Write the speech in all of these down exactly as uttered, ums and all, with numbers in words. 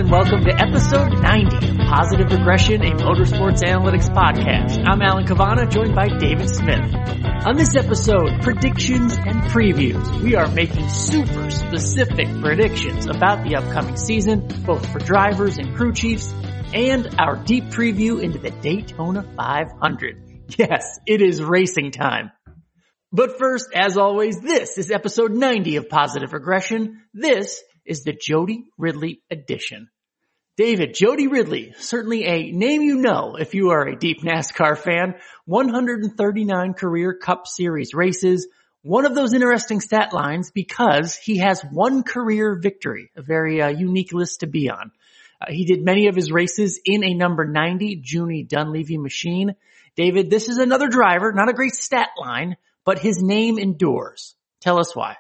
and welcome to episode ninety of Positive Regression, a motorsports analytics podcast. I'm Alan Cavana, joined by David Smith. On this episode, predictions and previews. We are making super specific predictions about the upcoming season, both for drivers and crew chiefs, and our deep preview into the Daytona five hundred. Yes, it is racing time. But first, as always, this is episode ninety of Positive Regression. This is the Jody Ridley edition. David, Jody Ridley, certainly a name you know if you are a deep NASCAR fan. one hundred thirty-nine career Cup Series races. One of those interesting stat lines because he has one career victory, a very uh, unique list to be on. Uh, he did many of his races in a number ninety Junie Dunleavy machine. David, this is another driver, not a great stat line, but his name endures. Tell us why.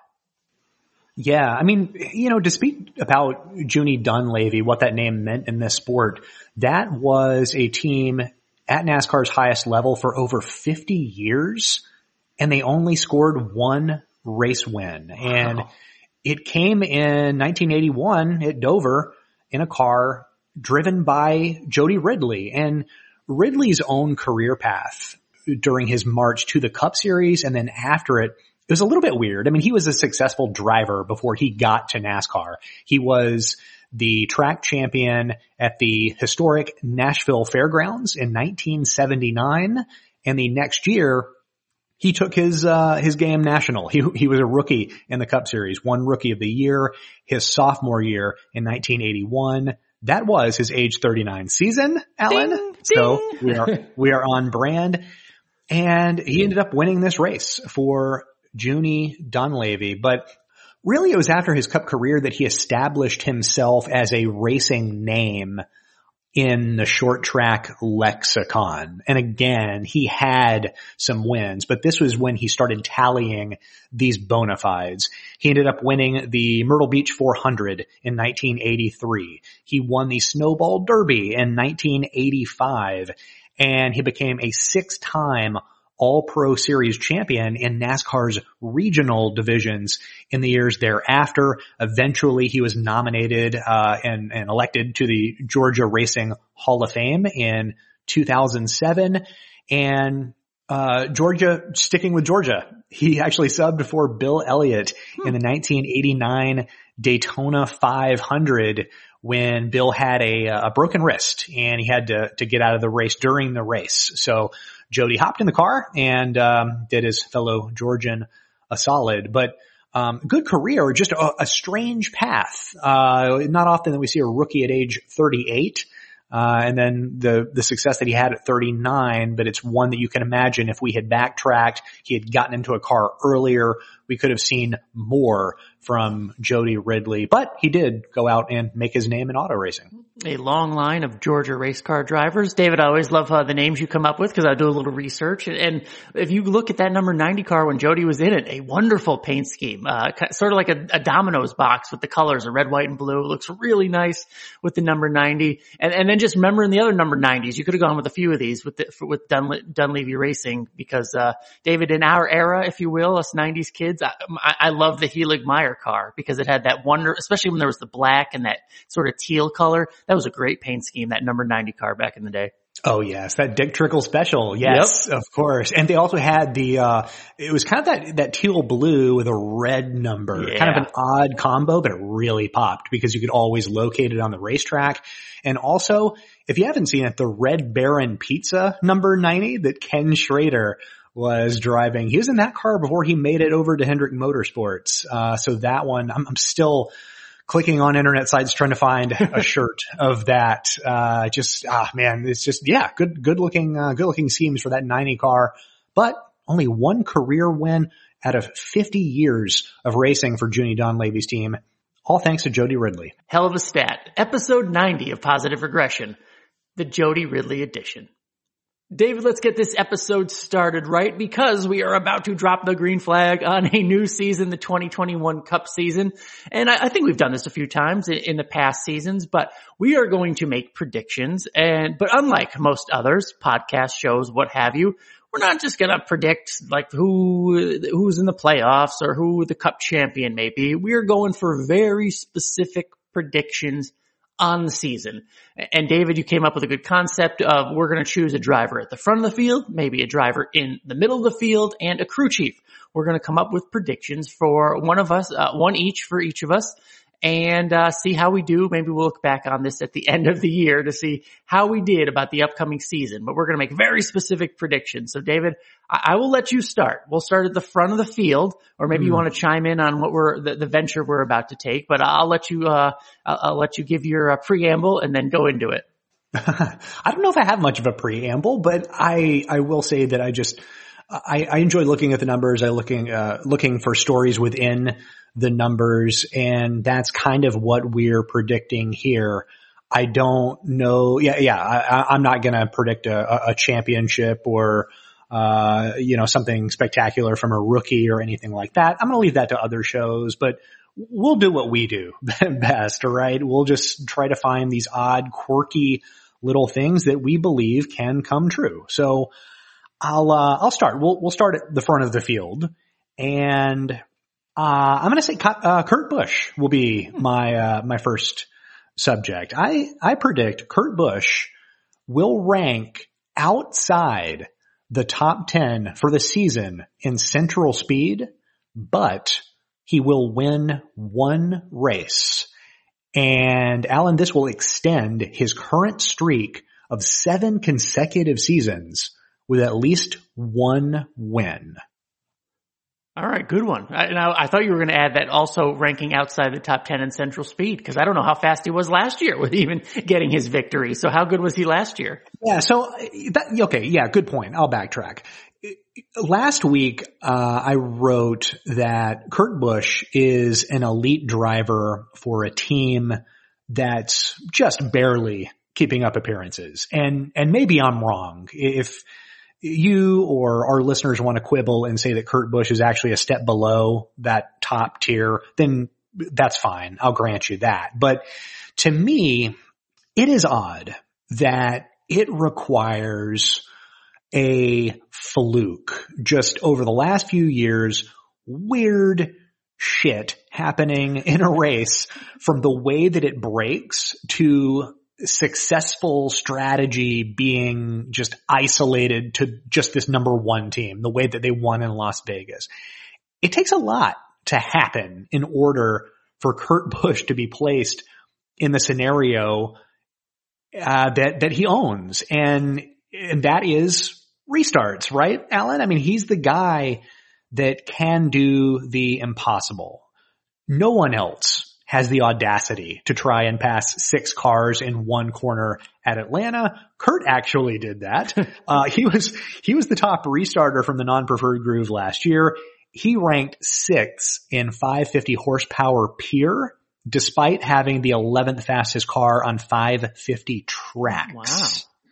Yeah, I mean, you know, to speak about Junie Dunleavy, what that name meant in this sport, that was a team at NASCAR's highest level for over fifty years, and they only scored one race win. Wow. And it came in nineteen eighty-one at Dover in a car driven by Jody Ridley. And Ridley's own career path during his march to the Cup Series and then after it, it was a little bit weird. I mean, he was a successful driver before he got to NASCAR. He was the track champion at the historic Nashville Fairgrounds in nineteen seventy-nine. And the next year, he took his, uh, his game national. He, he was a rookie in the Cup Series, won Rookie of the Year his sophomore year in nineteen eighty-one. That was his age thirty-nine season, Alan. Ding, so ding. we are, we are on brand. And he ended up winning this race for Junie Dunleavy. But really it was after his Cup career that he established himself as a racing name in the short track lexicon. And again, he had some wins, but this was when he started tallying these bona fides. He ended up winning the Myrtle Beach four hundred in nineteen eighty-three. He won the Snowball Derby in nineteen eighty-five, and he became a six-time All-Pro Series champion in NASCAR's regional divisions in the years thereafter. Eventually, he was nominated uh, and, and elected to the Georgia Racing Hall of Fame in two thousand seven. And uh Georgia, sticking with Georgia, he actually subbed for Bill Elliott hmm. in the nineteen eighty-nine Daytona five hundred when Bill had a, a broken wrist and he had to, to get out of the race during the race. So Jody hopped in the car and um, did his fellow Georgian a solid. But um good career, just a, a strange path. Uh Not often that we see a rookie at age thirty-eight. Uh and then the the success that he had at thirty-nine, but it's one that you can imagine if we had backtracked, he had gotten into a car earlier, we could have seen more from Jody Ridley. But he did go out and make his name in auto racing. A long line of Georgia race car drivers. David, I always love uh, the names you come up with because I do a little research. And if you look at that number ninety car when Jody was in it, a wonderful paint scheme, uh, sort of like a, a Domino's box with the colors of red, white, and blue. It looks really nice with the number ninety. And, and then just remembering the other number nineties. You could have gone with a few of these with the, with Dunle- Dunleavy Racing because, uh, David, in our era, if you will, us nineties kids, I, I, I love the Helig Meyer car because it had that wonder, especially when there was the black and that sort of teal color. That was a great paint scheme, that number ninety car back in the day. Oh yes, that Dick Trickle special. Yes, yep. Of course. And they also had the, uh, it was kind of that, that teal blue with a red number. Yeah. Kind of an odd combo, but it really popped because you could always locate it on the racetrack. And also, if you haven't seen it, the Red Baron Pizza number ninety that Ken Schrader was driving, he was in that car before he made it over to Hendrick Motorsports. Uh, so that one, I'm, I'm still clicking on internet sites trying to find a shirt of that. Uh, just, ah, man, it's just, yeah, good, good looking, uh, good looking schemes for that ninety car, but only one career win out of fifty years of racing for Junie Dunleavy's team. All thanks to Jody Ridley. Hell of a stat. Episode ninety of Positive Regression, the Jody Ridley edition. David, let's get this episode started right because we are about to drop the green flag on a new season, the twenty twenty-one Cup season. And I, I think we've done this a few times in, in the past seasons, but we are going to make predictions. And, but unlike most others, podcast shows, what have you, we're not just going to predict like who, who's in the playoffs or who the Cup champion may be. We're going for very specific predictions on the season. And David, you came up with a good concept of we're going to choose a driver at the front of the field, maybe a driver in the middle of the field, and a crew chief. We're going to come up with predictions for one of us, uh, one each for each of us, and uh see how we do. Maybe we'll look back on this at the end of the year to see how we did about the upcoming season. But we're going to make very specific predictions. So David, I, I will let you start. We'll start at the front of the field, or maybe mm. you want to chime in on what we're the, the venture we're about to take. But I'll let you uh I'll, I'll let you give your uh, preamble and then go into it. I don't know if I have much of a preamble, but I I will say that I just I, I enjoy looking at the numbers. I looking uh looking for stories within the numbers, and that's kind of what we're predicting here. I don't know. Yeah, yeah. I, I'm not going to predict a, a championship or, uh, you know, something spectacular from a rookie or anything like that. I'm going to leave that to other shows, but we'll do what we do best, right? We'll just try to find these odd, quirky little things that we believe can come true. So I'll, uh, I'll start. We'll, we'll start at the front of the field, and Uh, I'm going to say uh, Kurt Busch will be my uh, my first subject. I I predict Kurt Busch will rank outside the top ten for the season in Central Speed, but he will win one race. And Alan, this will extend his current streak of seven consecutive seasons with at least one win. All right, good one. I, now, I thought you were going to add that also ranking outside the top ten in Central Speed, because I don't know how fast he was last year with even getting his victory. So how good was he last year? Yeah, so, that, okay, yeah, good point. I'll backtrack. Last week, uh, I wrote that Kurt Busch is an elite driver for a team that's just barely keeping up appearances. And, and maybe I'm wrong. If you or our listeners want to quibble and say that Kurt Busch is actually a step below that top tier, then that's fine. I'll grant you that. But to me, it is odd that it requires a fluke. Just over the last few years, weird shit happening in a race, from the way that it breaks to successful strategy being just isolated to just this number one team, the way that they won in Las Vegas. It takes a lot to happen in order for Kurt Busch to be placed in the scenario uh, that that he owns, and and that is restarts, right, Alan? I mean, he's the guy that can do the impossible. No one else has the audacity to try and pass six cars in one corner at Atlanta. Kurt actually did that. Uh, he was, he was the top restarter from the non-preferred groove last year. He ranked sixth in five fifty horsepower Pier, despite having the eleventh fastest car on five fifty tracks. Wow.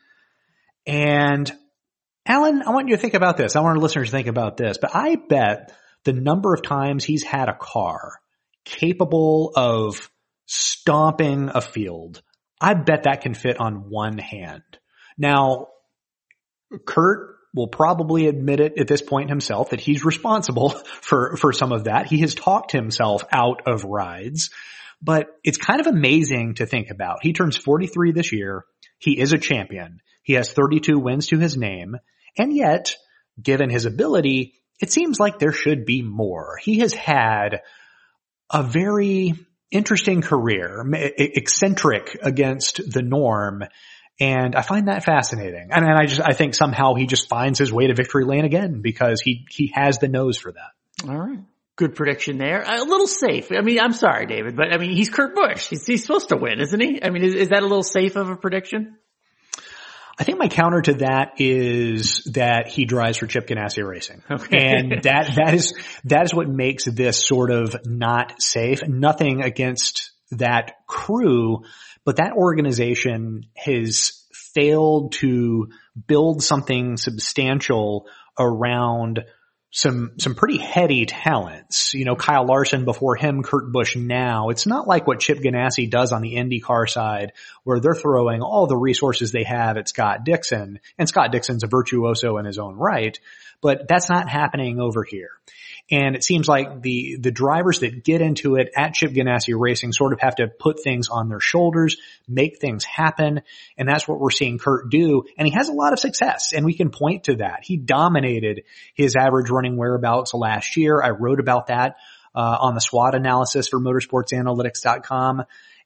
And Alan, I want you to think about this. I want our listeners to think about this, but I bet the number of times he's had a car capable of stomping a field, I bet that can fit on one hand. Now, Kurt will probably admit it at this point himself that he's responsible for, for some of that. He has talked himself out of rides, but it's kind of amazing to think about. He turns forty-three this year. He is a champion. He has thirty-two wins to his name. And yet, given his ability, it seems like there should be more. He has had a very interesting career, eccentric against the norm. And I find that fascinating. And I just, I think somehow he just finds his way to victory lane again because he, he has the nose for that. All right. Good prediction there. A little safe. I mean, I'm sorry, David, but I mean, he's Kurt Busch. He's, he's supposed to win, isn't he? I mean, is, is that a little safe of a prediction? I think my counter to that is that he drives for Chip Ganassi Racing. Okay. And that, that is, that is what makes this sort of not safe. Nothing against that crew, but that organization has failed to build something substantial around some, some pretty heady talents. You know, Kyle Larson before him, Kurt Busch now. It's not like what Chip Ganassi does on the IndyCar side, where they're throwing all the resources they have at Scott Dixon. And Scott Dixon's a virtuoso in his own right, but that's not happening over here. And it seems like the, the drivers that get into it at Chip Ganassi Racing sort of have to put things on their shoulders, make things happen. And that's what we're seeing Kurt do. And he has a lot of success, and we can point to that. He dominated his average running whereabouts last year. I wrote about that uh, on the SWOT analysis for motorsports analytics dot com.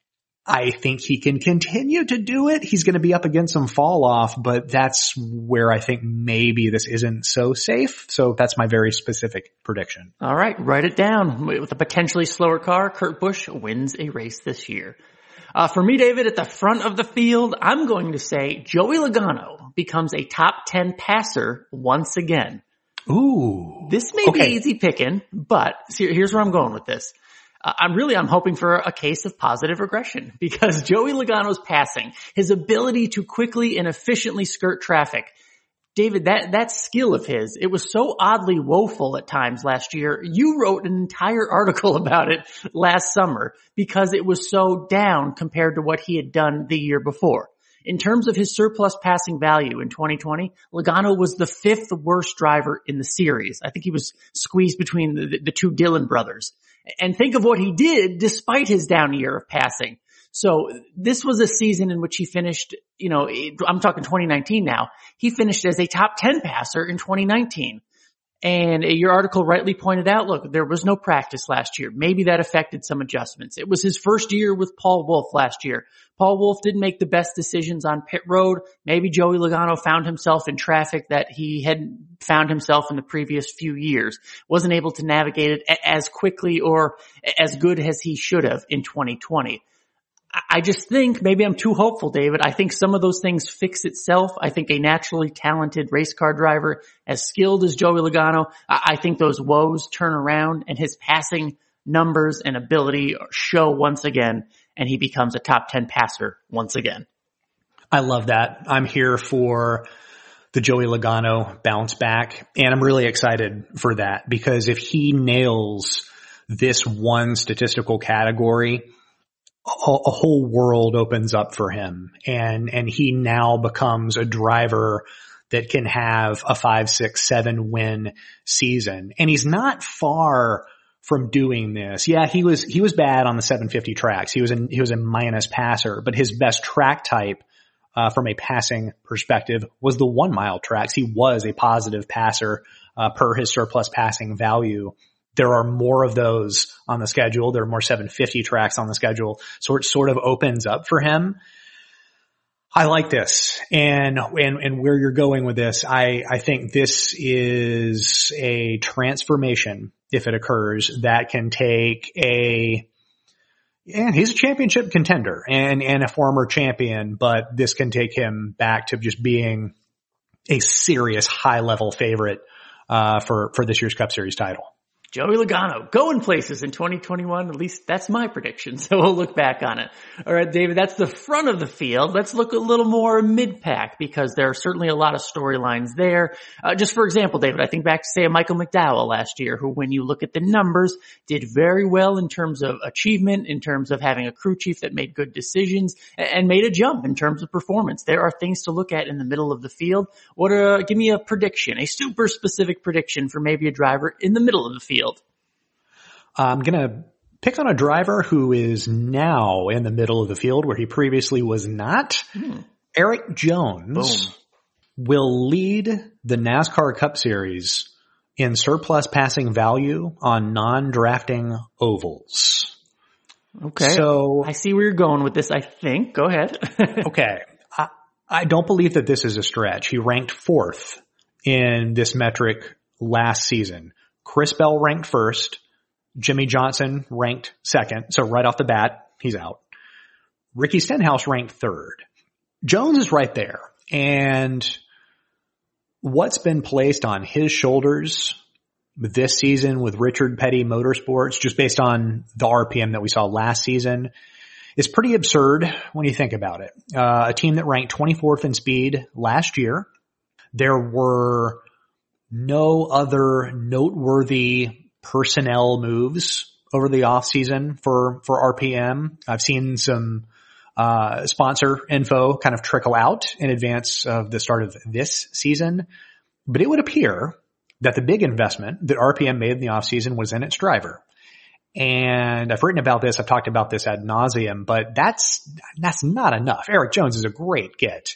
I think he can continue to do it. He's going to be up against some fall off, but that's where I think maybe this isn't so safe. So that's my very specific prediction. All right, write it down. With a potentially slower car, Kurt Busch wins a race this year. Uh, for me, David, at the front of the field, I'm going to say Joey Logano becomes a top ten passer once again. Ooh. This may okay. be easy picking, but here's where I'm going with this. Uh, I'm really, I'm hoping for a case of positive regression, because Joey Logano's passing, his ability to quickly and efficiently skirt traffic, David, that, that skill of his, it was so oddly woeful at times last year. You wrote an entire article about it last summer because it was so down compared to what he had done the year before. In terms of his surplus passing value in twenty twenty, Logano was the fifth worst driver in the series. I think he was squeezed between the, the two Dillon brothers. And think of what he did despite his down year of passing. So this was a season in which he finished, you know, I'm talking twenty nineteen now. He finished as a top ten passer in twenty nineteen. And your article rightly pointed out, look, there was no practice last year. Maybe that affected some adjustments. It was his first year with Paul Wolfe last year. Paul Wolfe didn't make the best decisions on pit road. Maybe Joey Logano found himself in traffic that he hadn't found himself in the previous few years. Wasn't able to navigate it as quickly or as good as he should have in twenty twenty. I just think maybe I'm too hopeful, David. I think some of those things fix itself. I think a naturally talented race car driver, as skilled as Joey Logano, I think those woes turn around and his passing numbers and ability show once again, and he becomes a top ten passer once again. I love that. I'm here for the Joey Logano bounce back, and I'm really excited for that, because if he nails this one statistical category, a whole world opens up for him, and, and he now becomes a driver that can have a five, six, seven win season. And he's not far from doing this. Yeah, he was, he was bad on the seven fifty tracks. He was in, he was a minus passer, but his best track type, uh, from a passing perspective was the one mile tracks. He was a positive passer, uh, per his surplus passing value. There are more of those on the schedule. There are more seven fifty tracks on the schedule. So it sort of opens up for him. I like this. And, and, and where you're going with this, I, I think this is a transformation, if it occurs, that can take a, and he's a championship contender and, and a former champion, but this can take him back to just being a serious high level favorite, uh, for, for this year's Cup Series title. Joey Logano going places in twenty twenty-one. At least that's my prediction. So we'll look back on it. All right, David, that's the front of the field. Let's look a little more mid-pack, because there are certainly a lot of storylines there. Uh, just for example, David, I think back to, say, a Michael McDowell last year, who, when you look at the numbers, did very well in terms of achievement, in terms of having a crew chief that made good decisions, and made a jump in terms of performance. There are things to look at in the middle of the field. What? Uh, give me a prediction, a super specific prediction for maybe a driver in the middle of the field. I'm going to pick on a driver who is now in the middle of the field where he previously was not. Hmm. Eric Jones Boom. will lead the NASCAR Cup Series in surplus passing value on non-drafting ovals. Okay. So I see where you're going with this, I think. Go ahead. Okay. I, I don't believe that this is a stretch. He ranked fourth in this metric last season. Chris Bell ranked first. Jimmy Johnson ranked second. So right off the bat, he's out. Ricky Stenhouse ranked third. Jones is right there. And what's been placed on his shoulders this season with Richard Petty Motorsports, just based on the R P M that we saw last season, is pretty absurd when you think about it. Uh, a team that ranked twenty-fourth in speed last year. There were no other noteworthy personnel moves over the off season for, for R P M. I've seen some, uh, sponsor info kind of trickle out in advance of the start of this season, but it would appear that the big investment that R P M made in the offseason was in its driver. And I've written about this. I've talked about this ad nauseum, but that's, that's not enough. Erik Jones is a great get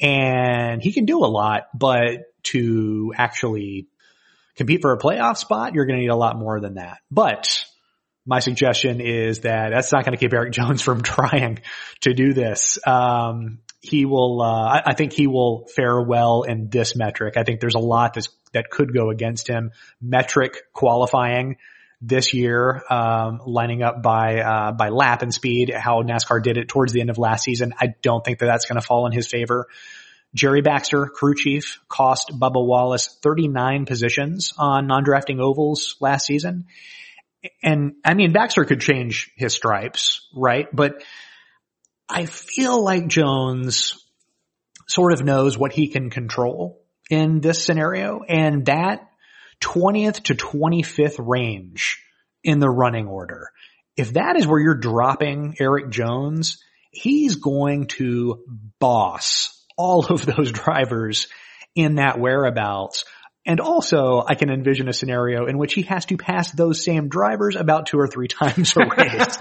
and he can do a lot, but to actually compete for a playoff spot, you're going to need a lot more than that. But my suggestion is that that's not going to keep Erik Jones from trying to do this. Um, he will, uh, I, I think he will fare well in this metric. I think there's a lot that's, that could go against him. Metric qualifying this year, um, lining up by, uh, by lap and speed, how NASCAR did it towards the end of last season. I don't think that that's going to fall in his favor. Jerry Baxter, crew chief, cost Bubba Wallace thirty-nine positions on non-drafting ovals last season. And I mean, Baxter could change his stripes, right? But I feel like Jones sort of knows what he can control in this scenario. And that twentieth to twenty-fifth range in the running order, if that is where you're dropping Erik Jones, he's going to boss all of those drivers in that whereabouts. And also, I can envision a scenario in which he has to pass those same drivers about two or three times a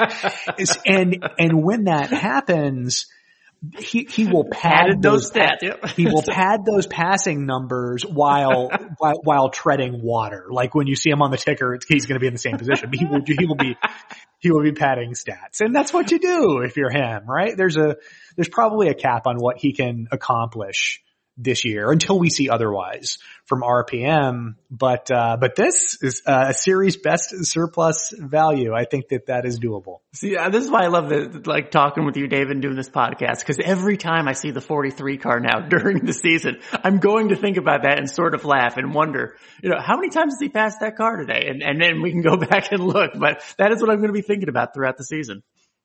race. and, and when that happens, he, he will pad those, those stats. Yep. he will pad those passing numbers while, while, while treading water. Like when you see him on the ticker, it's, he's going to be in the same position, but he will, he will be, he will be padding stats. And that's what you do if you're him, right? There's a, there's probably a cap on what he can accomplish this year until we see otherwise from R P M. But, uh, but this is a series best surplus value. I think that that is doable. See, uh, this is why I love the, like talking with you, David, and doing this podcast. Cause every time I see the forty-three car now during the season, I'm going to think about that and sort of laugh and wonder, you know, how many times has he passed that car today? And, and then we can go back and look, but that is what I'm going to be thinking about throughout the season.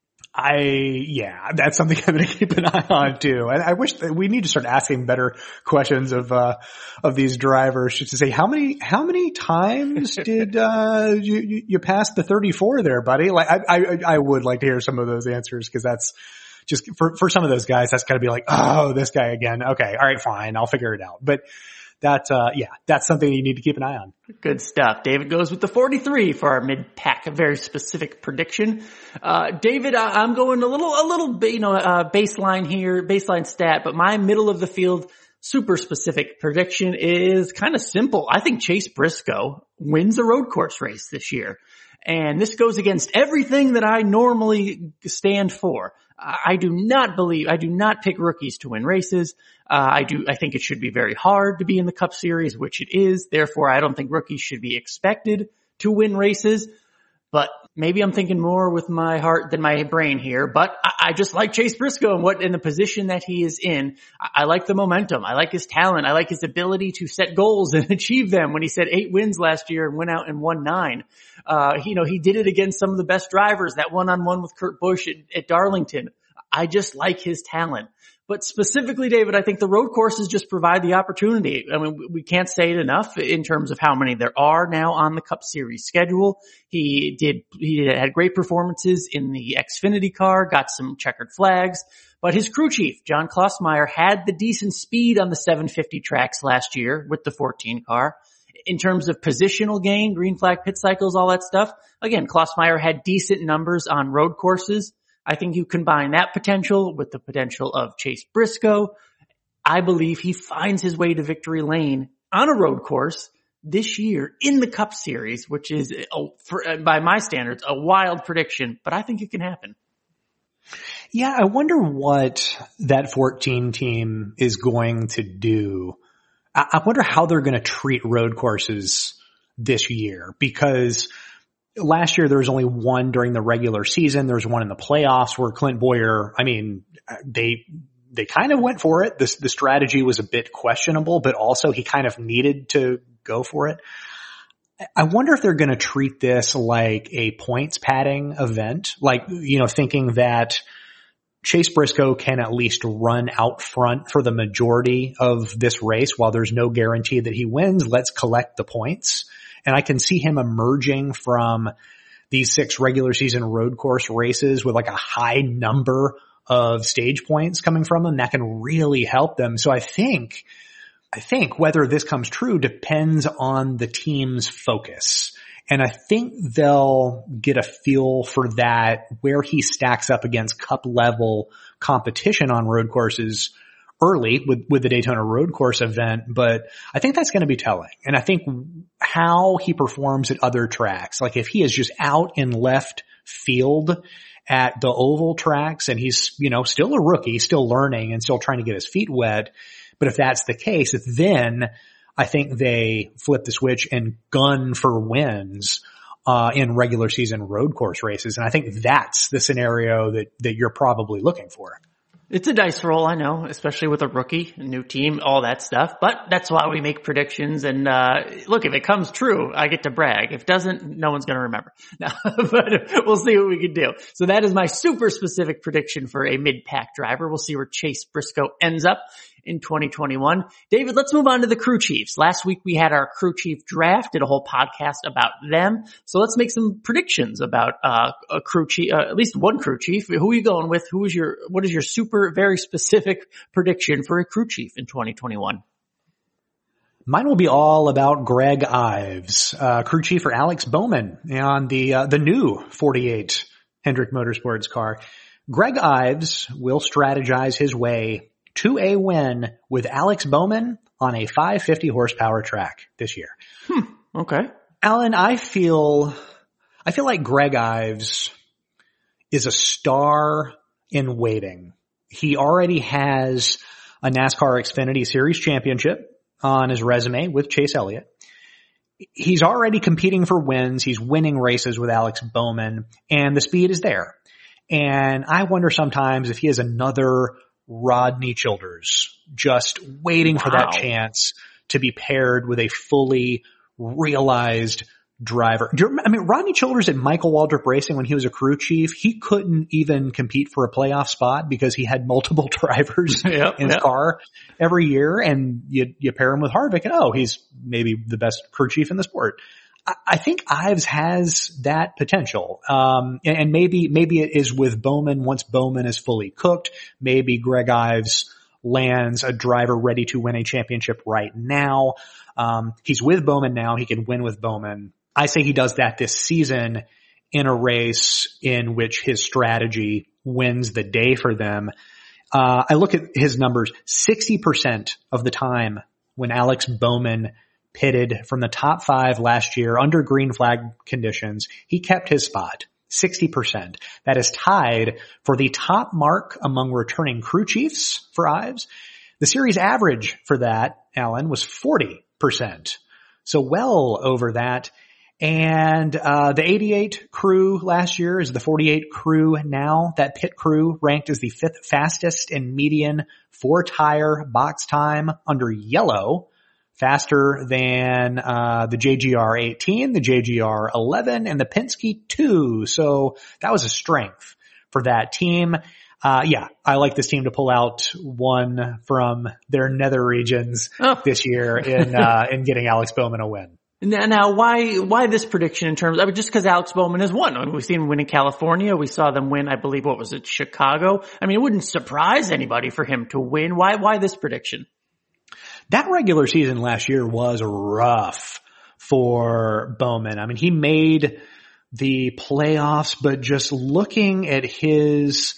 I, yeah, that's something I'm going to keep an eye on too. And I wish that we need to start asking better questions of, uh, of these drivers just to say, how many, how many times did, uh, you, you, you pass the thirty-four there, buddy? Like, I, I, I would like to hear some of those answers because that's just for, for some of those guys, that's got to be like, oh, this guy again. Okay. All right, fine. I'll figure it out. But that, uh, yeah, that's something you need to keep an eye on. Good stuff. David goes with the forty-three for our mid-pack, a very specific prediction. Uh, David, I, I'm going a little, a little, you know, uh, baseline here, baseline stat, but my middle of the field, super specific prediction is kind of simple. I think Chase Briscoe wins a road course race this year. And this goes against everything that I normally stand for. I do not believe, I do not pick rookies to win races. Uh, I do, I think it should be very hard to be in the Cup Series, which it is. Therefore, I don't think rookies should be expected to win races. But maybe I'm thinking more with my heart than my brain here. But I, I just like Chase Briscoe and what in the position that he is in. I, I like the momentum. I like his talent. I like his ability to set goals and achieve them. When he set eight wins last year and went out and won nine, uh, you know, he did it against some of the best drivers. That one-on-one with Kurt Busch at, at Darlington. I just like his talent. But specifically, David, I think the road courses just provide the opportunity. I mean, we can't say it enough in terms of how many there are now on the Cup Series schedule. He did, he had great performances in the Xfinity car, got some checkered flags, but his crew chief, John Klossmeyer, had the decent speed on the seven fifty tracks last year with the fourteen car. In terms of positional gain, green flag pit cycles, all that stuff, again, Klossmeyer had decent numbers on road courses. I think you combine that potential with the potential of Chase Briscoe. I believe he finds his way to victory lane on a road course this year in the Cup Series, which is, a, for, by my standards, a wild prediction, but I think it can happen. Yeah, I wonder what that fourteen team is going to do. I, I wonder how they're going to treat road courses this year, because last year there was only one during the regular season. There was one in the playoffs where Clint Bowyer, I mean, they, they kind of went for it. This, the strategy was a bit questionable, but also he kind of needed to go for it. I wonder if they're going to treat this like a points padding event, like, you know, thinking that Chase Briscoe can at least run out front for the majority of this race while there's no guarantee that he wins. Let's collect the points. And I can see him emerging from these six regular season road course races with like a high number of stage points coming from them that can really help them. So I think I think whether this comes true depends on the team's focus. And I think they'll get a feel for that, where he stacks up against cup level competition on road courses early with, with the Daytona Road Course event. But I think that's going to be telling. And I think how he performs at other tracks, like if he is just out in left field at the oval tracks and he's, you know, still a rookie, still learning and still trying to get his feet wet. But if that's the case, then I think they flip the switch and gun for wins uh in regular season road course races. And I think that's the scenario that, that you're probably looking for. It's a dice roll, I know, especially with a rookie, a new team, all that stuff. But that's why we make predictions. And uh look, if it comes true, I get to brag. If it doesn't, no one's going to remember. No, but we'll see what we can do. So that is my super specific prediction for a mid-pack driver. We'll see where Chase Briscoe ends up in twenty twenty-one. David, let's move on to the crew chiefs. Last week we had our crew chief draft, did a whole podcast about them. So let's make some predictions about uh a crew chief, uh, at least one crew chief. Who are you going with? Who is your, what is your super, very specific prediction for a crew chief in twenty twenty-one? Mine will be all about Greg Ives, uh, crew chief for Alex Bowman on the, uh, the new forty-eight Hendrick Motorsports car. Greg Ives will strategize his way to a win with Alex Bowman on a five fifty horsepower track this year. Hmm. Okay. Alan, I feel, I feel like Greg Ives is a star in waiting. He already has a NASCAR Xfinity Series championship on his resume with Chase Elliott. He's already competing for wins. He's winning races with Alex Bowman, and the speed is there. And I wonder sometimes if he has another Rodney Childers just waiting for wow. that chance to be paired with a fully realized driver. Do you remember, I mean, Rodney Childers at Michael Waltrip Racing, when he was a crew chief, he couldn't even compete for a playoff spot because he had multiple drivers yep, in his yep. car every year. And you, you pair him with Harvick and oh, he's maybe the best crew chief in the sport. I, I think Ives has that potential. Um, and, and maybe, maybe it is with Bowman. Once Bowman is fully cooked, maybe Greg Ives lands a driver ready to win a championship right now. Um, he's with Bowman now. He can win with Bowman. I say he does that this season in a race in which his strategy wins the day for them. Uh, I look at his numbers, sixty percent of the time when Alex Bowman pitted from the top five last year under green flag conditions, he kept his spot. sixty percent. That is tied for the top mark among returning crew chiefs for Ives. The series average for that, Alan, was forty percent. So well over that. And uh the eighty-eight crew last year is the forty-eight crew now. That pit crew ranked as the fifth fastest in median four-tire box time under yellow, faster than uh the J G R eighteen, the J G R eleven, and the Penske two. So that was a strength for that team. Uh yeah, I like this team to pull out one from their nether regions oh. this year in uh in getting Alex Bowman a win. Now, now, why, why this prediction in terms, I mean, just because Alex Bowman has won. I mean, we've seen him win in California. We saw them win, I believe, what was it, Chicago? I mean, it wouldn't surprise anybody for him to win. Why, why this prediction? That regular season last year was rough for Bowman. I mean, he made the playoffs, but just looking at his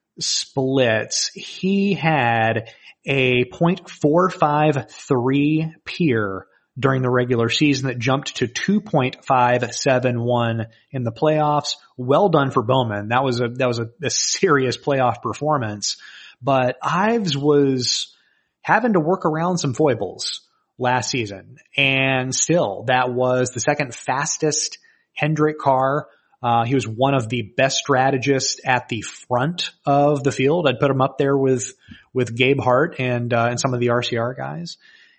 splits, he had a point four five three peer during the regular season that jumped to two point five seven one in the playoffs. Well done for Bowman. That was a, that was a, a serious playoff performance, but Ives was having to work around some foibles last season. And still, that was the second fastest Hendrick car. Uh, he was one of the best strategists at the front of the field. I'd put him up there with, with Gabe Hart and, uh, and some of the R C R guys.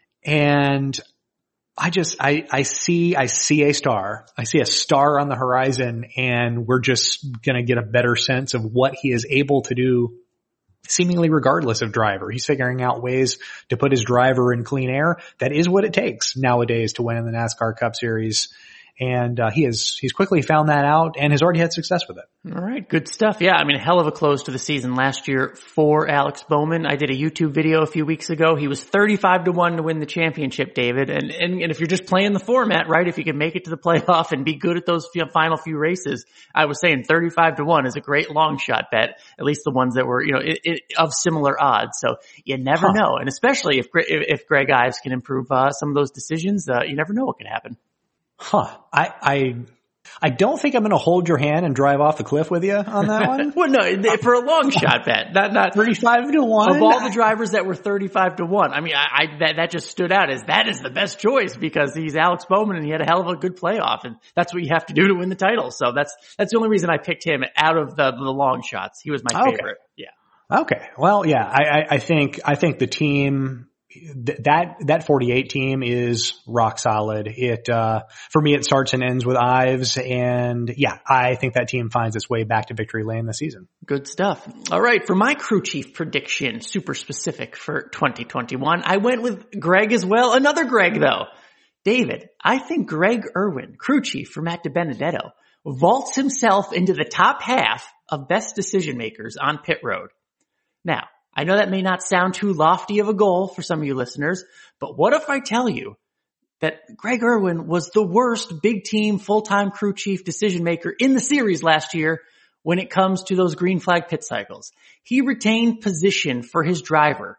And I just, I, I see, I see a star. I see a star on the horizon, and we're just going to get a better sense of what he is able to do seemingly regardless of driver. He's figuring out ways to put his driver in clean air. That is what it takes nowadays to win in the NASCAR Cup Series. And, uh, he has, he's quickly found that out and has already had success with it. All right. Good stuff. Yeah. I mean, a hell of a close to the season last year for Alex Bowman. I did a YouTube video a few weeks ago. He was thirty-five to one to win the championship, David. And, and, and if you're just playing the format, right, if you can make it to the playoff and be good at those few, final few races, I was saying thirty-five to one is a great long shot bet, at least the ones that were, you know, it, it, of similar odds. So you never huh. know. And especially if, if, if Greg Ives can improve, uh, some of those decisions, uh, you never know what can happen. Huh. I, I, I don't think I'm going to hold your hand and drive off the cliff with you on that one. Well, no, for a long shot bet, not, not thirty-five to one. Of all the drivers that were thirty-five to one, I mean, I, I, that, that just stood out as that is the best choice because he's Alex Bowman and he had a hell of a good playoff and that's what you have to do to win the title. So that's, that's the only reason I picked him out of the, the long shots. He was my okay. favorite. Yeah. Okay. Well, yeah, I, I, I think, I think the team, that, that forty-eight team is rock solid. It, uh, for me, it starts and ends with Ives. And yeah, I think that team finds its way back to victory lane this season. Good stuff. All right. For my crew chief prediction, super specific for twenty twenty-one, I went with Greg as well. Another Greg though. David, I think Greg Irwin, crew chief for Matt DiBenedetto, vaults himself into the top half of best decision makers on pit road. Now, I know that may not sound too lofty of a goal for some of you listeners, but what if I tell you that Greg Irwin was the worst big team full-time crew chief decision maker in the series last year when it comes to those green flag pit cycles? He retained position for his driver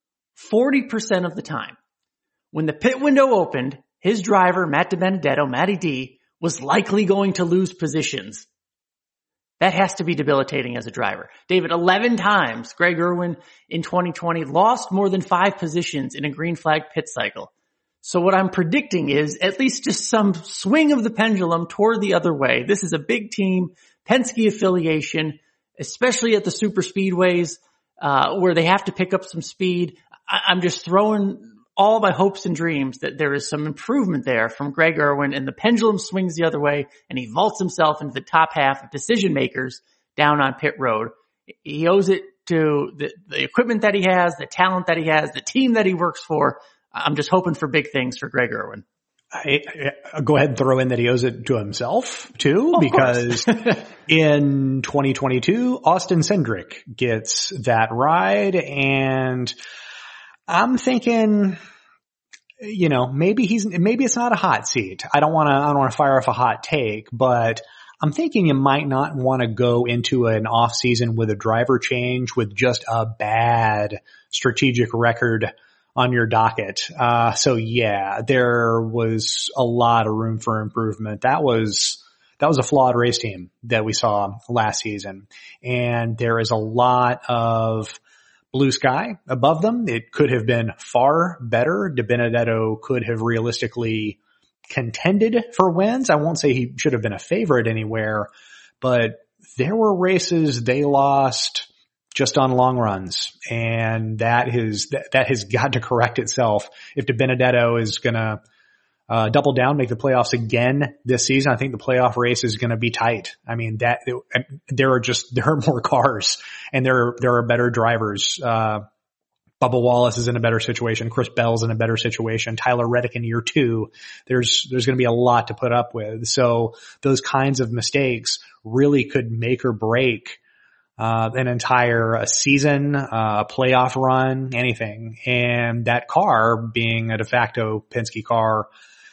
forty percent of the time. When the pit window opened, his driver, Matt DiBenedetto, Matty D, was likely going to lose positions. That has to be debilitating as a driver. David, eleven times Greg Irwin in twenty twenty lost more than five positions in a green flag pit cycle. So what I'm predicting is at least just some swing of the pendulum toward the other way. This is a big team, Penske affiliation, especially at the super speedways, uh, where they have to pick up some speed. I- I'm just throwing all my hopes and dreams that there is some improvement there from Greg Irwin and the pendulum swings the other way and he vaults himself into the top half of decision makers down on pit road. He owes it to the, the equipment that he has, the talent that he has, the team that he works for. I'm just hoping for big things for Greg Irwin. I, I, go ahead and throw in that he owes it to himself too, of because in twenty twenty-two, Austin Cindric gets that ride and I'm thinking, you know, maybe he's, maybe it's not a hot seat. I don't want to, I don't want to fire off a hot take, but I'm thinking you might not want to go into an off season with a driver change with just a bad strategic record on your docket. Uh, so yeah, there was a lot of room for improvement. That was, that was a flawed race team that we saw last season. And there is a lot of blue sky above them. It could have been far better. DiBenedetto could have realistically contended for wins. I won't say he should have been a favorite anywhere, but there were races they lost just on long runs, and that has that, that has got to correct itself. If DiBenedetto is going to uh, double down, make the playoffs again this season, I think the playoff race is going to be tight. I mean, that there are just there are more cars, and there there are better drivers. Uh, Bubba Wallace is in a better situation. Chris Bell's in a better situation. Tyler Reddick in year two. There's, there's going to be a lot to put up with. So those kinds of mistakes really could make or break, uh, an entire a season, uh, a playoff run, anything. And that car being a de facto Penske car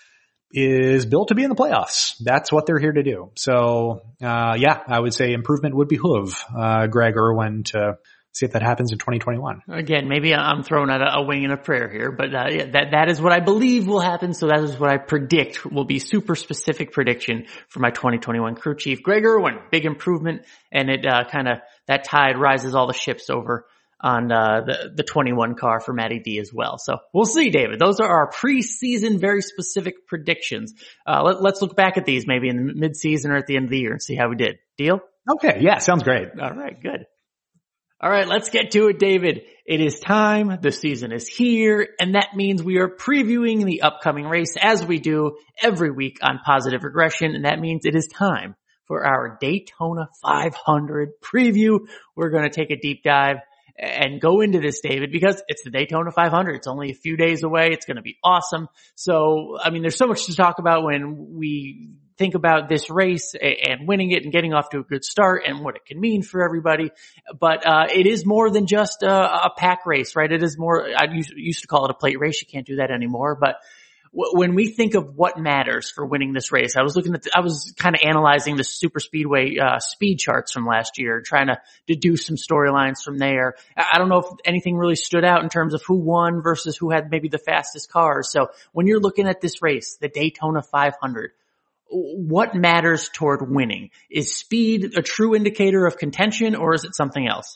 is built to be in the playoffs. That's what they're here to do. So, uh, yeah, I would say improvement would behoove, uh, Greg Irwin to see if that happens in twenty twenty-one. Again, maybe I'm throwing out a, a wing and a prayer here, but uh, yeah, that that is what I believe will happen. So that is what I predict will be super specific prediction for my twenty twenty-one crew chief, Greg Irwin. Big improvement, and it uh, kind of that tide rises all the ships over on uh, the the twenty-one car for Matty D as well. So we'll see, David. Those are our preseason, very specific predictions. Uh, let, let's look back at these maybe in the mid-season or at the end of the year and see how we did. Deal? Okay. Yeah. Sounds great. All right. Good. All right, let's get to it, David. It is time. The season is here, and that means we are previewing the upcoming race as we do every week on Positive Regression, and that means it is time for our Daytona five hundred preview. We're going to take a deep dive and go into this, David, because it's the Daytona five hundred. It's only a few days away. It's going to be awesome. So, I mean, there's so much to talk about when we think about this race and winning it and getting off to a good start and what it can mean for everybody. But, uh, it is more than just a, a pack race, right? It is more, I used, used to call it a plate race. You can't do that anymore. But w- when we think of what matters for winning this race, I was looking at, the, I was kind of analyzing the super speedway, uh, speed charts from last year, trying to deduce some storylines from there. I don't know if anything really stood out in terms of who won versus who had maybe the fastest cars. So when you're looking at this race, the Daytona five hundred, what matters toward winning? Is speed a true indicator of contention, or is it something else?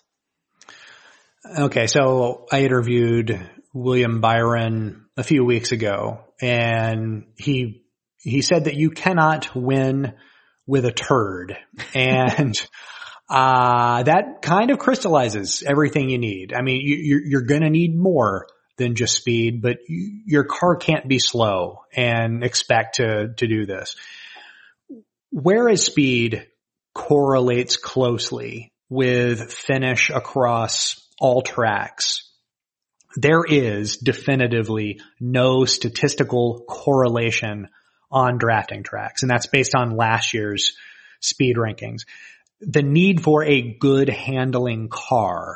Okay, so I interviewed William Byron a few weeks ago, and he he said that you cannot win with a turd. And uh that kind of crystallizes everything you need. I mean, you, you're, you're going to need more than just speed, but you, your car can't be slow and expect to to do this. Whereas speed correlates closely with finish across all tracks, there is definitively no statistical correlation on drafting tracks, and that's based on last year's speed rankings. The need for a good handling car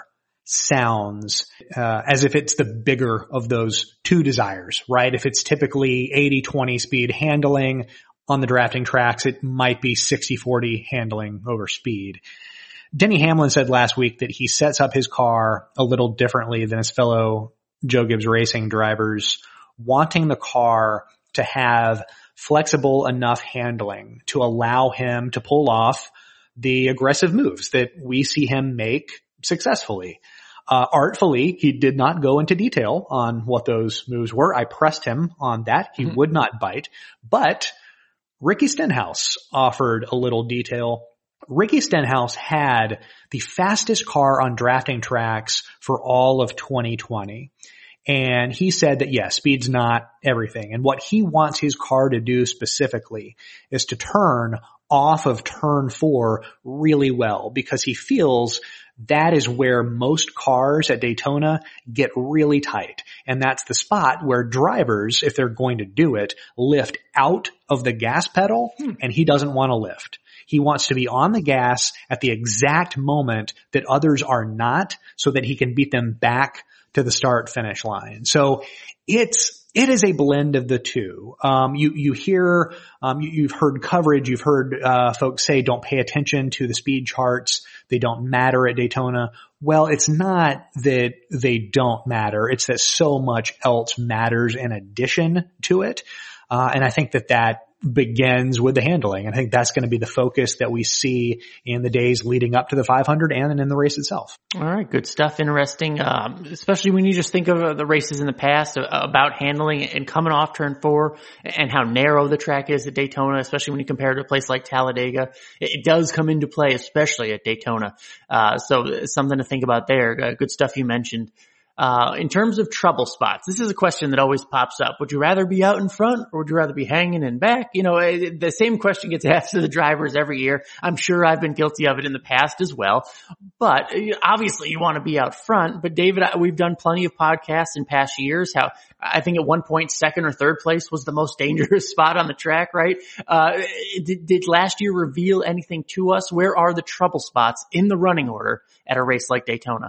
sounds uh, as if it's the bigger of those two desires, right? If it's typically eighty twenty speed handling on the drafting tracks, it might be sixty forty handling over speed. Denny Hamlin said last week that he sets up his car a little differently than his fellow Joe Gibbs Racing drivers, wanting the car to have flexible enough handling to allow him to pull off the aggressive moves that we see him make successfully. Uh, artfully, he did not go into detail on what those moves were. I pressed him on that. He mm-hmm. would not bite, but Ricky Stenhouse offered a little detail. Ricky Stenhouse had the fastest car on drafting tracks for all of twenty twenty. And he said that, yes, speed's not everything. And what he wants his car to do specifically is to turn off of turn four really well, because he feels that is where most cars at Daytona get really tight. And that's the spot where drivers, if they're going to do it, lift out of the gas pedal, hmm. and he doesn't want to lift. He wants to be on the gas at the exact moment that others are not, so that he can beat them back to the start finish line. So it's, it is a blend of the two. Um, you, you hear, um, you, you've heard coverage, you've heard, uh, folks say don't pay attention to the speed charts. They don't matter at Daytona. Well, it's not that they don't matter. It's that so much else matters in addition to it. Uh, and I think that that begins with the handling. I think that's going to be the focus that we see in the days leading up to the five hundred and in the race itself. All right. Good stuff. Interesting. Um, especially when you just think of uh, the races in the past uh, about handling and coming off turn four and how narrow the track is at Daytona, especially when you compare it to a place like Talladega. It, it does come into play, especially at Daytona. Uh, so something to think about there. Uh, good stuff you mentioned. Uh, in terms of trouble spots, this is a question that always pops up. Would you rather be out in front or would you rather be hanging in back? You know, it, the same question gets asked to the drivers every year. I'm sure I've been guilty of it in the past as well. But obviously you want to be out front. But David, we've done plenty of podcasts in past years how I think at one point second or third place was the most dangerous spot on the track, right? Uh, did, did last year reveal anything to us? Where are the trouble spots in the running order at a race like Daytona?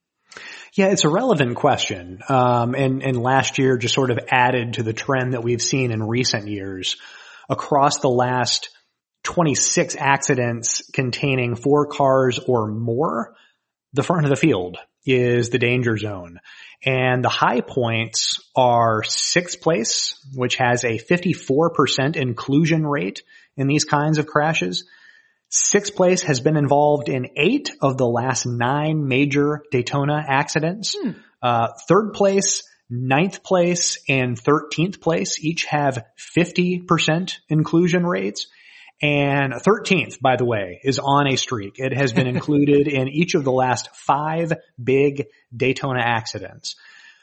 Yeah, it's a relevant question. Um, and, and last year just sort of added to the trend that we've seen in recent years. Across the last twenty-six accidents containing four cars or more, the front of the field is the danger zone. And the high points are sixth place, which has a fifty-four percent inclusion rate in these kinds of crashes. Sixth place has been involved in eight of the last nine major Daytona accidents. Hmm. Uh, third place, ninth place, and thirteenth place each have fifty percent inclusion rates. And thirteenth, by the way, is on a streak. It has been included in each of the last five big Daytona accidents.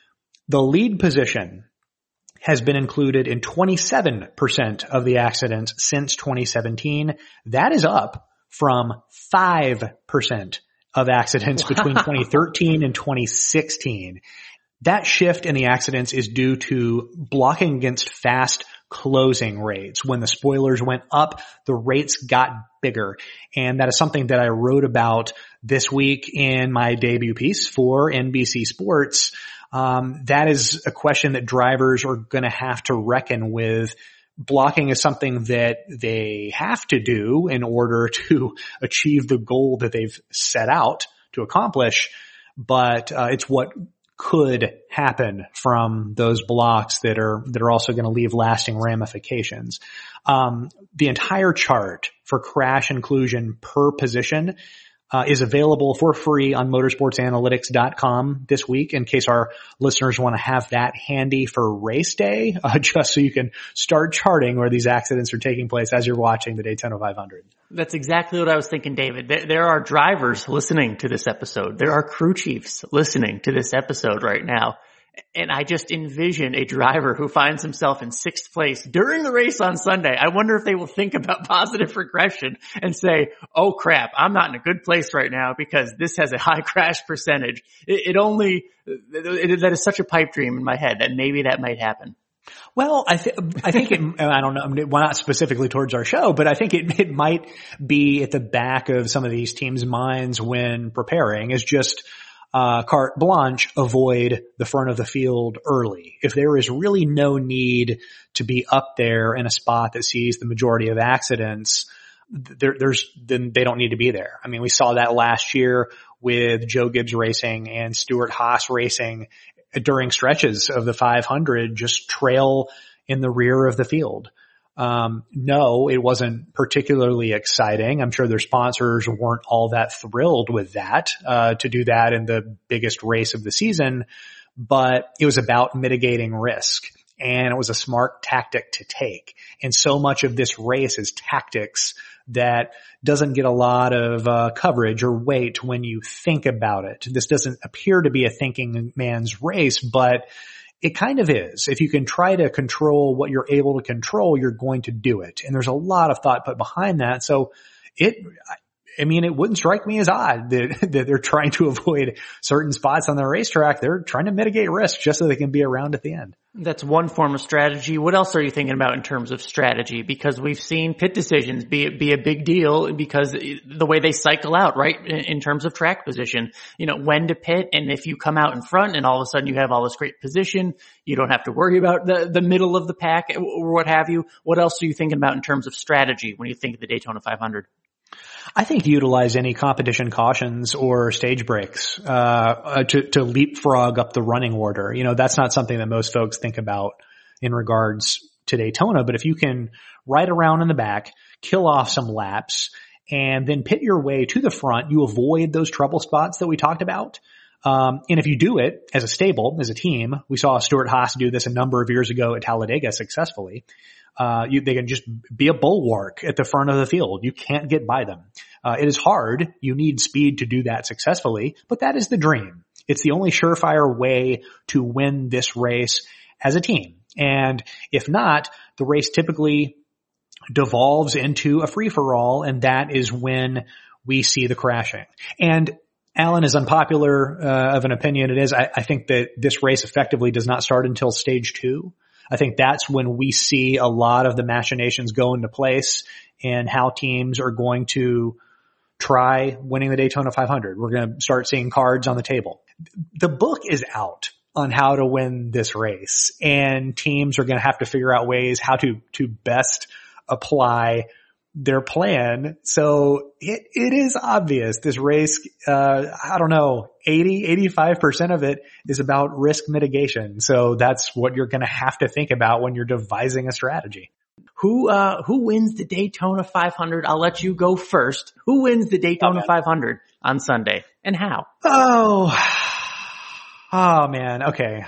The lead position has been included in twenty-seven percent of the accidents since twenty seventeen. That is up from five percent of accidents between twenty thirteen and twenty sixteen. That shift in the accidents is due to blocking against fast closing rates. When the spoilers went up, the rates got bigger. And that is something that I wrote about this week in my debut piece for N B C Sports. Um, that is a question that drivers are going to have to reckon with. Blocking is something that they have to do in order to achieve the goal that they've set out to accomplish. But uh, it's what could happen from those blocks that are that are also going to leave lasting ramifications. Um, the entire chart for crash inclusion per position uh, is available for free on motorsports analytics dot com this week, in case our listeners want to have that handy for race day, uh, just so you can start charting where these accidents are taking place as you're watching the Daytona five hundred. That's exactly what I was thinking, David. There, there are drivers listening to this episode. There are crew chiefs listening to this episode right now. And I just envision a driver who finds himself in sixth place during the race on Sunday. I wonder if they will think about positive regression and say, oh crap, I'm not in a good place right now because this has a high crash percentage. It, it only, it, it, that is such a pipe dream in my head that maybe that might happen. Well, I, th- I think it, I don't know, well, not specifically towards our show, but I think it, it might be at the back of some of these teams' minds when preparing is just, uh, carte blanche, avoid the front of the field early. If there is really no need to be up there in a spot that sees the majority of accidents, there, there's, then they don't need to be there. I mean, we saw that last year with Joe Gibbs Racing and Stuart Haas Racing during stretches of the five hundred, just trail in the rear of the field. Um, no, it wasn't particularly exciting. I'm sure their sponsors weren't all that thrilled with that, uh, to do that in the biggest race of the season, but it was about mitigating risk, and it was a smart tactic to take. And so much of this race is tactics that doesn't get a lot of uh, coverage or weight when you think about it. This doesn't appear to be a thinking man's race, but it kind of is. If you can try to control what you're able to control, you're going to do it. And there's a lot of thought put behind that. So it, I mean, it wouldn't strike me as odd that, that they're trying to avoid certain spots on the racetrack. They're trying to mitigate risk just so they can be around at the end. That's one form of strategy. What else are you thinking about in terms of strategy? Because we've seen pit decisions be, be a big deal because the way they cycle out, right? In, in terms of track position, you know, when to pit. And if you come out in front and all of a sudden you have all this great position, you don't have to worry about the, the middle of the pack or what have you. What else are you thinking about in terms of strategy when you think of the Daytona five hundred? I think utilize any competition cautions or stage breaks, uh, to, to leapfrog up the running order. You know, that's not something that most folks think about in regards to Daytona, but if you can ride around in the back, kill off some laps, and then pit your way to the front, you avoid those trouble spots that we talked about. Um, and if you do it as a stable, as a team, we saw Stuart Haas do this a number of years ago at Talladega successfully. Uh, you, they can just be a bulwark at the front of the field. You can't get by them. Uh, it is hard. You need speed to do that successfully, but that is the dream. It's the only surefire way to win this race as a team. And if not, the race typically devolves into a free-for-all, and that is when we see the crashing. And Alan, as unpopular uh, of an opinion it is, I, I think that this race effectively does not start until stage two. I think that's when we see a lot of the machinations go into place and how teams are going to try winning the Daytona five hundred. We're going to start seeing cards on the table. The book is out on how to win this race, and teams are going to have to figure out ways how to, to best apply their plan. So it, it is obvious this race, uh, I don't know, eighty, eighty-five percent of it is about risk mitigation. So that's what you're going to have to think about when you're devising a strategy. Who, uh, who wins the Daytona five hundred? I'll let you go first. Who wins the Daytona oh, five hundred on Sunday and how? Oh, oh man. Okay.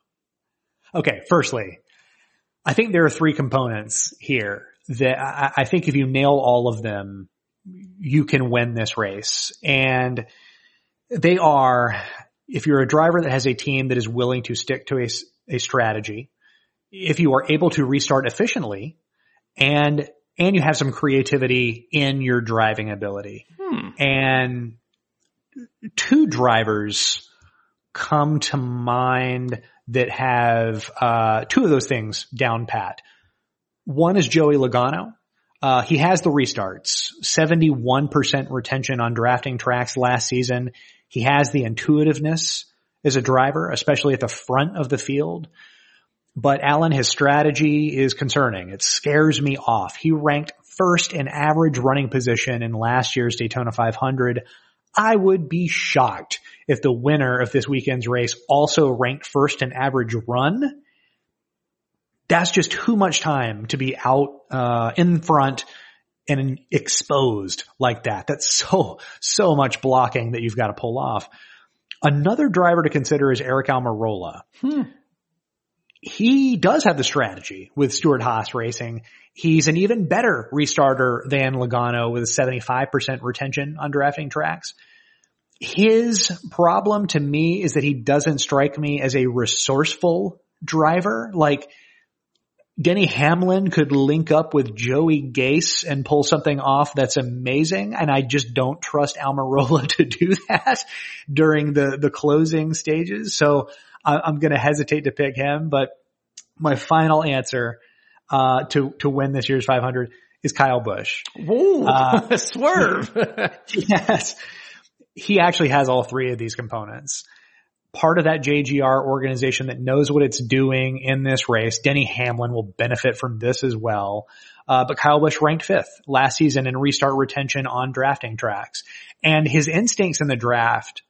Okay. Firstly, I think there are three components here that I, I think if you nail all of them, you can win this race. And they are, if you're a driver that has a team that is willing to stick to a, a strategy, if you are able to restart efficiently, and, and you have some creativity in your driving ability. Hmm. And two drivers come to mind that have uh two of those things down pat. One is Joey Logano. Uh he has the restarts, seventy-one percent retention on drafting tracks last season. He has the intuitiveness as a driver, especially at the front of the field. But Alan, his strategy is concerning. It scares me off. He ranked first in average running position in last year's Daytona five hundred. I would be shocked if the winner of this weekend's race also ranked first in average run. That's just too much time to be out uh in front and exposed like that. That's so, so much blocking that you've got to pull off. Another driver to consider is Eric Almirola. Hmm. He does have the strategy with Stewart-Haas Racing. He's an even better restarter than Logano with a seventy-five percent retention on drafting tracks. His problem to me is that he doesn't strike me as a resourceful driver. Like, Denny Hamlin could link up with Joey Gase and pull something off that's amazing, and I just don't trust Almirola to do that during the, the closing stages. So I, I'm going to hesitate to pick him, but my final answer uh to to win this year's five hundred is Kyle Busch. Ooh, uh, swerve. Yes. He actually has all three of these components. Part of that J G R organization that knows what it's doing in this race. Denny Hamlin will benefit from this as well. Uh, but Kyle Busch ranked fifth last season in restart retention on drafting tracks. And his instincts in the draft,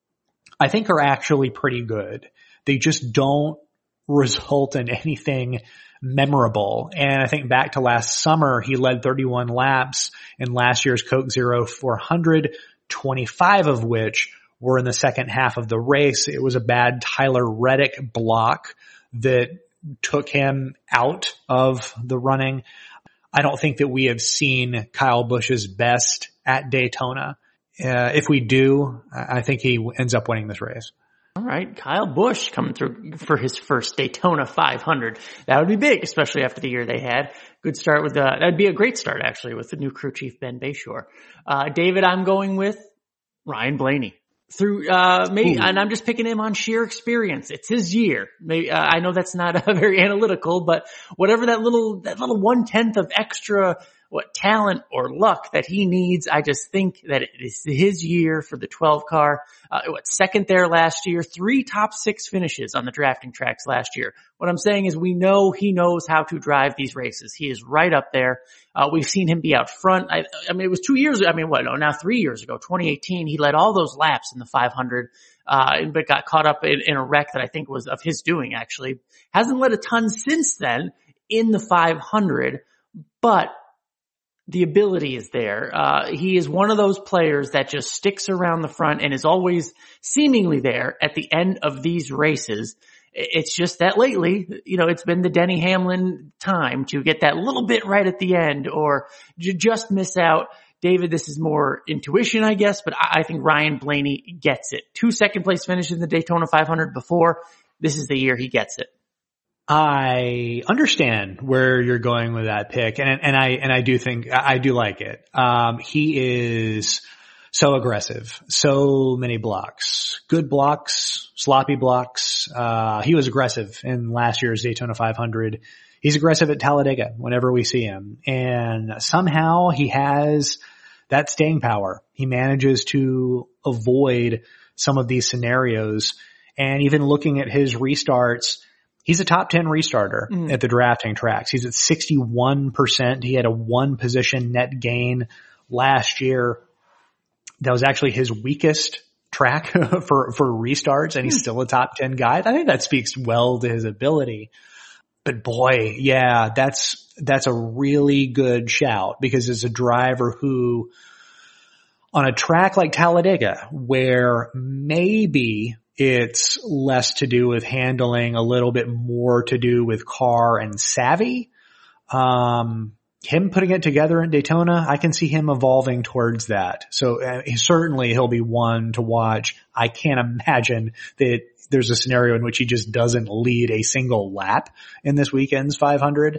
I think, are actually pretty good. They just don't result in anything memorable. And I think back to last summer, he led thirty-one laps in last year's Coke Zero four hundred, twenty-five of which were in the second half of the race. It was a bad Tyler Reddick block that took him out of the running. I don't think that we have seen Kyle Busch's best at Daytona. Uh, if we do, I think he ends up winning this race. All right, Kyle Busch coming through for his first Daytona five hundred. That would be big, especially after the year they had. Good start with the, that'd be a great start actually with the new crew chief, Ben Bayshore. Uh, David, I'm going with Ryan Blaney. Through, uh, maybe, Ooh. And I'm just picking him on sheer experience. It's his year. Maybe, uh, I know that's not uh, very analytical, but whatever that little, that little one tenth of extra, what talent or luck that he needs, I just think that it is his year for the twelve car. Uh, what, second there last year, three top six finishes on the drafting tracks last year. What I'm saying is we know he knows how to drive these races. He is right up there. Uh, we've seen him be out front. I, I mean, it was two years ago. I mean, what, no, now three years ago, twenty eighteen, he led all those laps in the five hundred, uh, but got caught up in, in a wreck that I think was of his doing, actually. Hasn't led a ton since then in the five hundred, but the ability is there. Uh, he is one of those players that just sticks around the front and is always seemingly there at the end of these races. It's just that lately, you know, it's been the Denny Hamlin time to get that little bit right at the end or j- just miss out. David, this is more intuition, I guess, but I, I think Ryan Blaney gets it. Two second place finishes in the Daytona five hundred before. This is the year he gets it. I understand where you're going with that pick, and and I and I do think I do like it. Um, he is so aggressive, so many blocks, good blocks, sloppy blocks. Uh, he was aggressive in last year's Daytona five hundred. He's aggressive at Talladega whenever we see him, and somehow he has that staying power. He manages to avoid some of these scenarios, and even looking at his restarts. He's a top ten restarter mm. at the drafting tracks. He's at sixty-one percent. He had a one position net gain last year. That was actually his weakest track for, for restarts, and he's mm. still a top ten guy. I think that speaks well to his ability. But boy, yeah, that's, that's a really good shout because as a driver who on a track like Talladega where maybe it's less to do with handling, a little bit more to do with car and savvy. Um, him putting it together in Daytona, I can see him evolving towards that. So uh, certainly he'll be one to watch. I can't imagine that there's a scenario in which he just doesn't lead a single lap in this weekend's five hundred.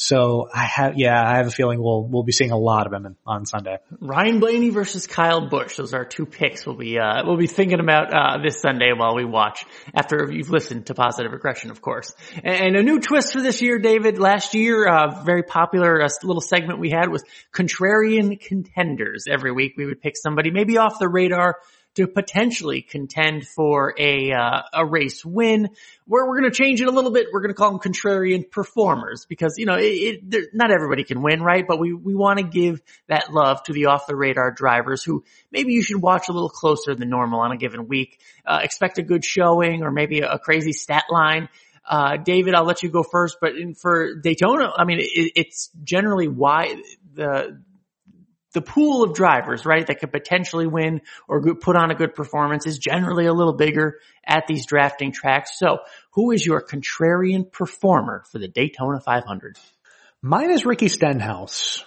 So I have, yeah, I have a feeling we'll, we'll be seeing a lot of him on Sunday. Ryan Blaney versus Kyle Busch. Those are our two picks we'll be, uh, we'll be thinking about, uh, this Sunday while we watch after you've listened to Positive Aggression, of course. And a new twist for this year, David. Last year, uh, very popular uh, little segment we had was Contrarian Contenders. Every week we would pick somebody maybe off the radar to potentially contend for a uh, a race win. We're, we're going to change it a little bit. We're going to call them contrarian performers because, you know, it, it, not everybody can win, right? But we, we want to give that love to the off-the-radar drivers who maybe you should watch a little closer than normal on a given week. Uh, expect a good showing or maybe a, a crazy stat line. Uh, David, I'll let you go first, but in, for Daytona, I mean, it, it's generally why the The pool of drivers, right, that could potentially win or put on a good performance is generally a little bigger at these drafting tracks. So who is your contrarian performer for the Daytona five hundred? Mine is Ricky Stenhouse.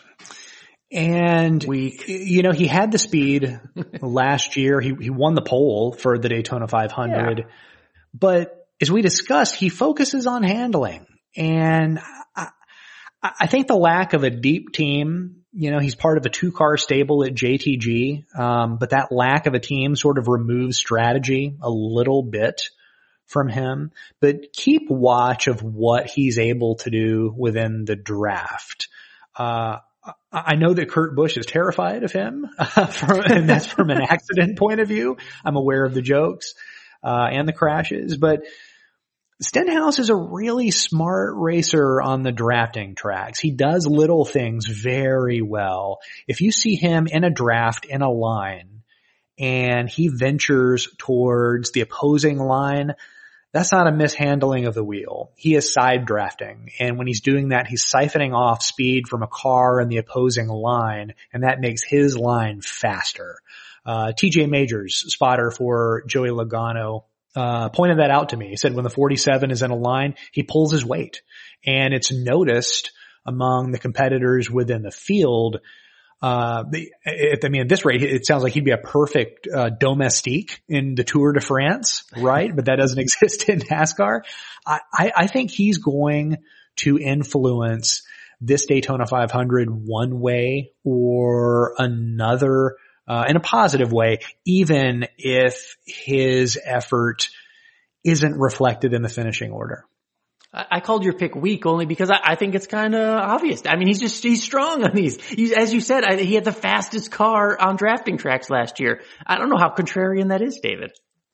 And, Weak. you know, he had the speed last year. He, he won the pole for the Daytona five hundred. Yeah. But as we discussed, he focuses on handling. And I, I think the lack of a deep team, you know, he's part of a two-car stable at J T G, um, but that lack of a team sort of removes strategy a little bit from him. But keep watch of what he's able to do within the draft. Uh, I know that Kurt Busch is terrified of him, uh, from, and that's from an accident point of view. I'm aware of the jokes uh, and the crashes, but Stenhouse is a really smart racer on the drafting tracks. He does little things very well. If you see him in a draft in a line and he ventures towards the opposing line, that's not a mishandling of the wheel. He is side drafting. And when he's doing that, he's siphoning off speed from a car in the opposing line, and that makes his line faster. Uh, T J Majors, spotter for Joey Logano, Uh, pointed that out to me. He said when the forty-seven is in a line, he pulls his weight, and it's noticed among the competitors within the field. Uh, the, it, I mean, at this rate, it sounds like he'd be a perfect, uh, domestique in the Tour de France, right? But that doesn't exist in NASCAR. I, I, I think he's going to influence this Daytona five hundred one way or another, Uh, in a positive way, even if his effort isn't reflected in the finishing order. I called your pick weak only because I, I think it's kind of obvious. I mean, he's just, he's strong on these. He's, as you said, I, he had the fastest car on drafting tracks last year. I don't know how contrarian that is, David.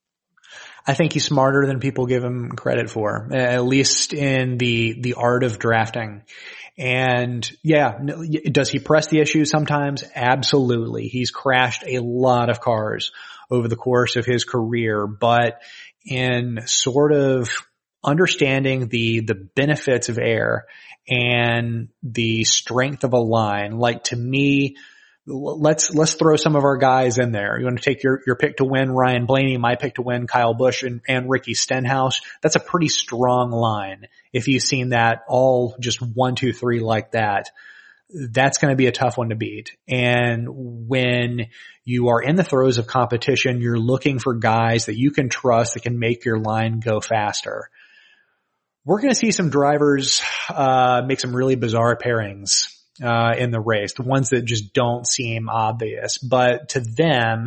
I think he's smarter than people give him credit for, at least in the, the art of drafting. And yeah, does he press the issue sometimes? Absolutely. He's crashed a lot of cars over the course of his career, but in sort of understanding the, the benefits of air and the strength of a line, like to me, let's, let's throw some of our guys in there. You want to take your, your pick to win Ryan Blaney, my pick to win Kyle Busch and, and Ricky Stenhouse. That's a pretty strong line. If you've seen that all just one, two, three like that, that's going to be a tough one to beat. And when you are in the throes of competition, you're looking for guys that you can trust that can make your line go faster. We're going to see some drivers, uh, make some really bizarre pairings Uh, in the race, the ones that just don't seem obvious, but to them,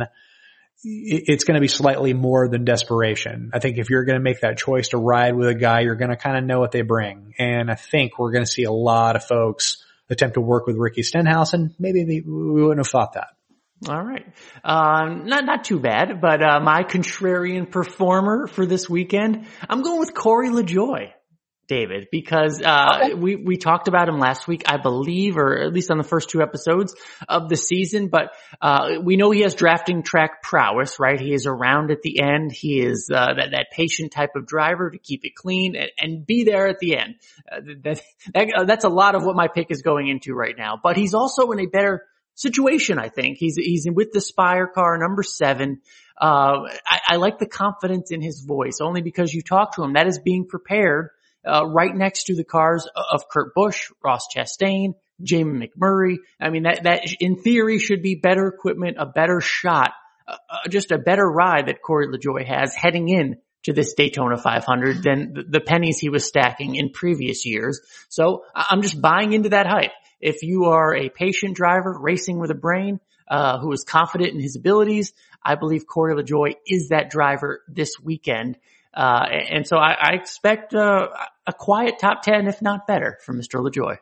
it's going to be slightly more than desperation. I think if you're going to make that choice to ride with a guy, you're going to kind of know what they bring. And I think we're going to see a lot of folks attempt to work with Ricky Stenhouse, and maybe they, we wouldn't have thought that. All right. Um, not, not too bad, but, uh, my contrarian performer for this weekend, I'm going with Corey LaJoie, David, because, uh, okay. we, we talked about him last week, I believe, or at least on the first two episodes of the season, but, uh, we know he has drafting track prowess, right? He is around at the end. He is, uh, that, that patient type of driver to keep it clean and, and be there at the end. Uh, that, that, uh, that's a lot of what my pick is going into right now, but he's also in a better situation, I think. He's, he's with the Spire car, number seven. Uh, I, I like the confidence in his voice only because you talk to him. That is being prepared Uh, right next to the cars of Kurt Busch, Ross Chastain, Jamie McMurray. I mean, that, that in theory should be better equipment, a better shot, uh, just a better ride that Corey LaJoie has heading in to this Daytona five hundred than the pennies he was stacking in previous years. So I'm just buying into that hype. If you are a patient driver racing with a brain, uh, who is confident in his abilities, I believe Corey LaJoie is that driver this weekend. Uh, and so I, I expect uh, a quiet top ten, if not better, from Mister LaJoie.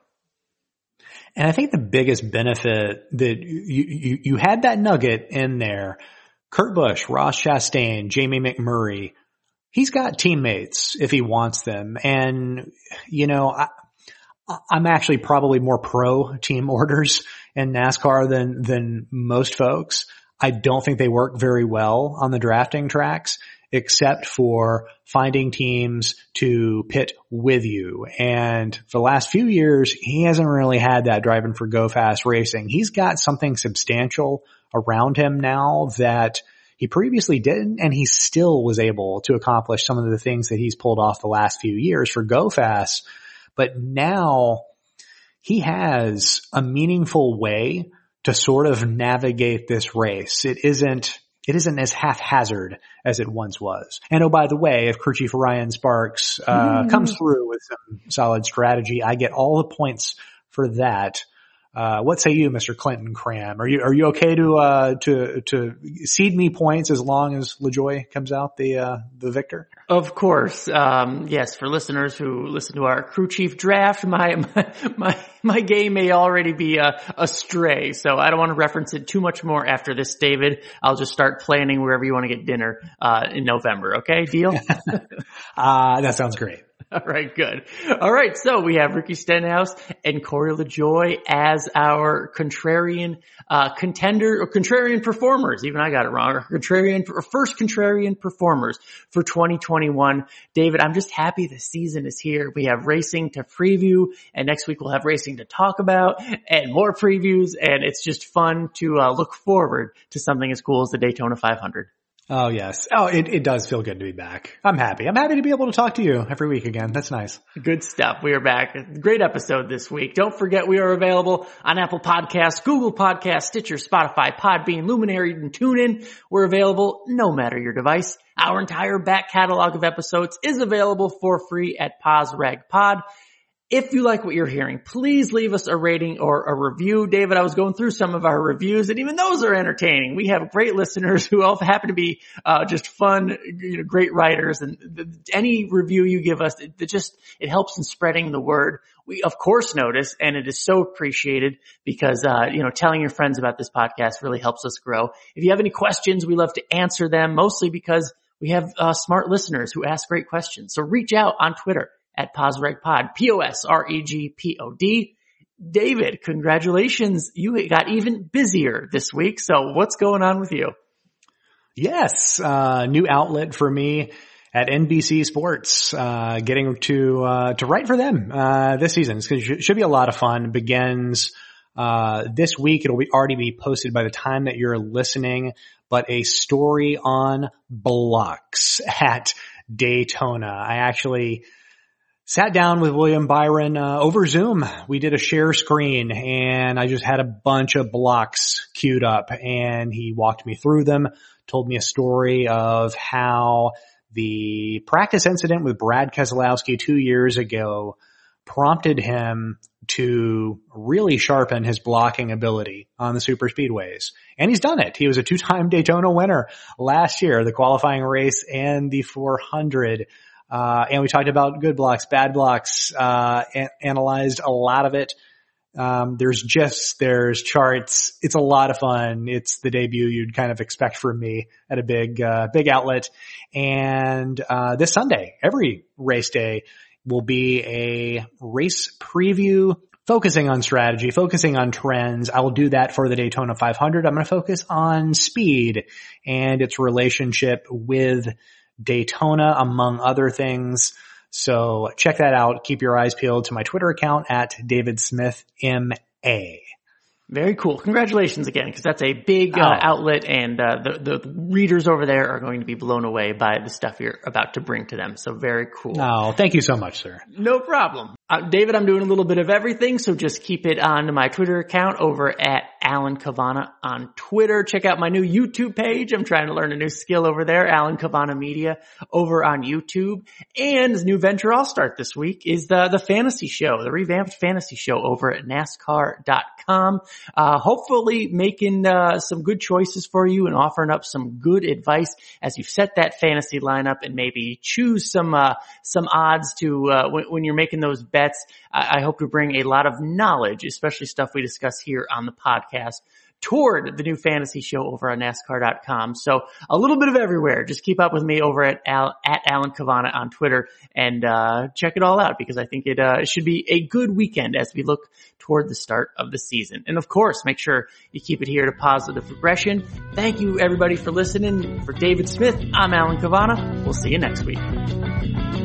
And I think the biggest benefit that you, you, you had that nugget in there, Kurt Busch, Ross Chastain, Jamie McMurray, he's got teammates if he wants them. And, you know, I, I'm actually probably more pro team orders in NASCAR than, than most folks. I don't think they work very well on the drafting tracks, except for finding teams to pit with you. And for the last few years, he hasn't really had that driving for Go Fast Racing. He's got something substantial around him now that he previously didn't, and he still was able to accomplish some of the things that he's pulled off the last few years for Go Fast. But now he has a meaningful way to sort of navigate this race. It isn't, it isn't as haphazard as it once was. And oh, by the way, if crew chief Ryan Sparks, uh, mm. comes through with some solid strategy, I get all the points for that. Uh, what say you, Mister Clinton Cram? Are you, are you okay to, uh, to, to cede me points as long as LaJoie comes out the, uh, the victor? Of course. Um, yes, for listeners who listen to our crew chief draft, my, my, my, my game may already be, uh, astray. So I don't want to reference it too much more after this, David. I'll just start planning wherever you want to get dinner, uh, in November. Okay. Deal? uh, that sounds great. All right, good. All right, so we have Ricky Stenhouse and Corey LaJoie as our contrarian uh contender or contrarian performers. Even I got it wrong. Our contrarian, or first contrarian performers for twenty twenty-one. David, I'm just happy the season is here. We have racing to preview, and next week we'll have racing to talk about and more previews, and it's just fun to uh, look forward to something as cool as the Daytona five hundred. Oh, yes. Oh, it, it does feel good to be back. I'm happy. I'm happy to be able to talk to you every week again. That's nice. Good stuff. We are back. Great episode this week. Don't forget we are available on Apple Podcasts, Google Podcasts, Stitcher, Spotify, Podbean, Luminary, and TuneIn. We're available no matter your device. Our entire back catalog of episodes is available for free at PosRagPod. If you like what you're hearing, please leave us a rating or a review. David, I was going through some of our reviews, and even those are entertaining. We have great listeners who all happen to be uh just fun, you know, great writers. And the, any review you give us, it, it just it helps in spreading the word. We of course notice, and it is so appreciated because uh you know telling your friends about this podcast really helps us grow. If you have any questions, we love to answer them, mostly because we have uh smart listeners who ask great questions. So reach out on Twitter at PosRegPod, P O S R E G P O D. David, congratulations. You got even busier this week. So what's going on with you? Yes, uh, new outlet for me at N B C Sports, uh, getting to, uh, to write for them, uh, this season. It should be a lot of fun. It begins, uh, this week. It'll be already be posted by the time that you're listening, but a story on blocks at Daytona. I actually sat down with William Byron uh, over Zoom. We did a share screen, and I just had a bunch of blocks queued up, and he walked me through them, told me a story of how the practice incident with Brad Keselowski two years ago prompted him to really sharpen his blocking ability on the super speedways. And he's done it. He was a two-time Daytona winner last year, the qualifying race and the four hundred. Uh, and we talked about good blocks, bad blocks, uh, a- analyzed a lot of it. Um, there's GIFs, there's charts. It's a lot of fun. It's the debut you'd kind of expect from me at a big, uh, big outlet. And, uh, this Sunday, every race day will be a race preview focusing on strategy, focusing on trends. I will do that for the Daytona five hundred. I'm going to focus on speed and its relationship with Daytona, among other things. So check that out. Keep your eyes peeled to my Twitter account at David Smith M A. Very cool. Congratulations again, because that's a big uh, oh. outlet, and uh, the, the readers over there are going to be blown away by the stuff you're about to bring to them. So very cool. Oh, thank you so much, sir. No problem. Uh, David, I'm doing a little bit of everything, so just keep it on my Twitter account over at Alan Cavanna on Twitter. Check out my new YouTube page. I'm trying to learn a new skill over there. Alan Cavanna Media over on YouTube. And his new venture I'll start this week is the, the fantasy show, the revamped fantasy show over at NASCAR dot com. Uh, hopefully making, uh, some good choices for you and offering up some good advice as you set that fantasy lineup and maybe choose some, uh, some odds to, uh, when, when you're making those bets. I, I hope to bring a lot of knowledge, especially stuff we discuss here on the podcast, toward the new fantasy show over on NASCAR dot com. So a little bit of everywhere. Just keep up with me over at Al, at Alan Cavanna on Twitter and uh check it all out because I think it uh should be a good weekend as we look toward the start of the season. And of course, make sure you keep it here to Positive Regression. Thank you everybody for listening. For David Smith, I'm Alan Cavanna. We'll see you next week.